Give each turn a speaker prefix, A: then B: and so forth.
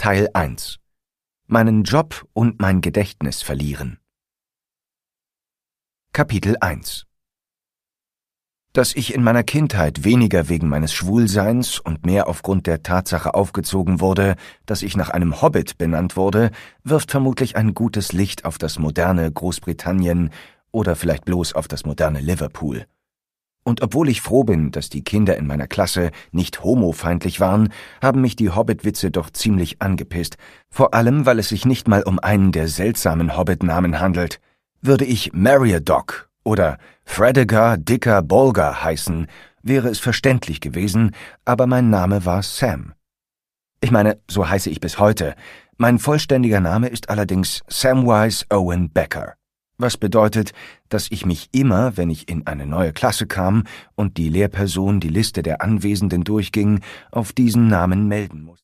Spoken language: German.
A: Teil 1: Meinen Job und mein Gedächtnis verlieren. Kapitel 1: Dass ich in meiner Kindheit weniger wegen meines Schwulseins und mehr aufgrund der Tatsache aufgezogen wurde, dass ich nach einem Hobbit benannt wurde, wirft vermutlich ein gutes Licht auf das moderne Großbritannien oder vielleicht bloß auf das moderne Liverpool. Und obwohl ich froh bin, dass die Kinder in meiner Klasse nicht homofeindlich waren, haben mich die Hobbit-Witze doch ziemlich angepisst, vor allem, weil es sich nicht mal um einen der seltsamen Hobbit-Namen handelt. Würde ich Meriadoc oder Fredegar Dicker Bolger heißen, wäre es verständlich gewesen, aber mein Name war Sam. Ich meine, so heiße ich bis heute. Mein vollständiger Name ist allerdings Samwise Owen Becker, was bedeutet, dass ich mich immer, wenn ich in eine neue Klasse kam und die Lehrperson die Liste der Anwesenden durchging, auf diesen Namen melden musste.